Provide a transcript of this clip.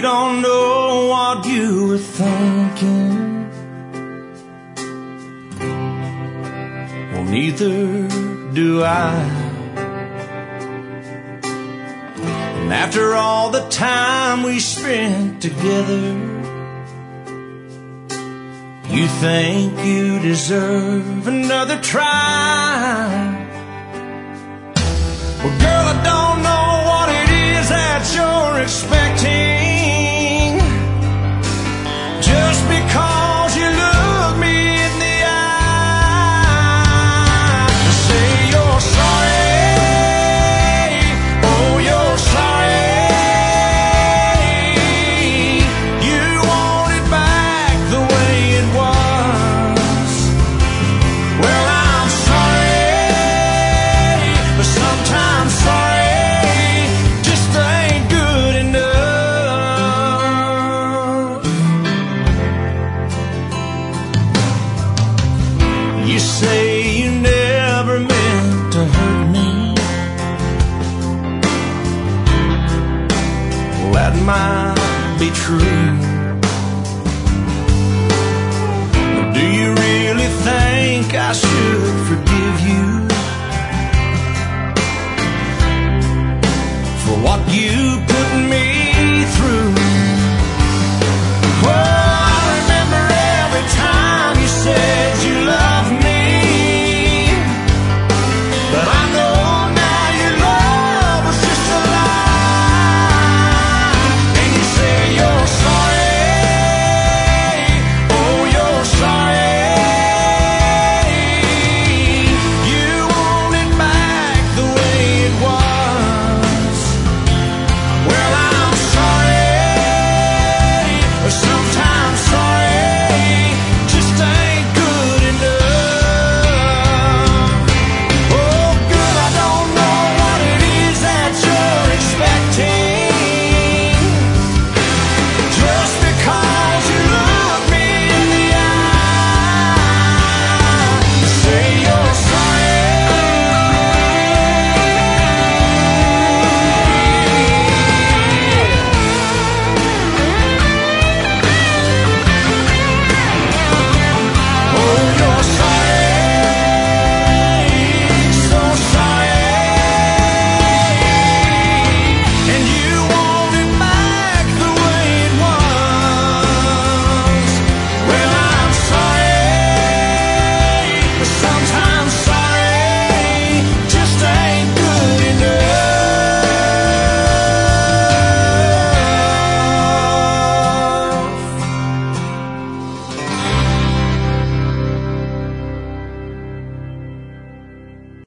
You don't know what you were thinking. Well, neither do I. And after all the time we spent together, you think you deserve another try. Well, girl, I don't know what it is that you're expecting. Just because you look me in the eye, say you're sorry. Oh, you're sorry. You want it back the way it was. Well, I'm sorry, but sometimes sorry just ain't good enough. You say you never meant to hurt me. Well, that might be true. But do you really think I should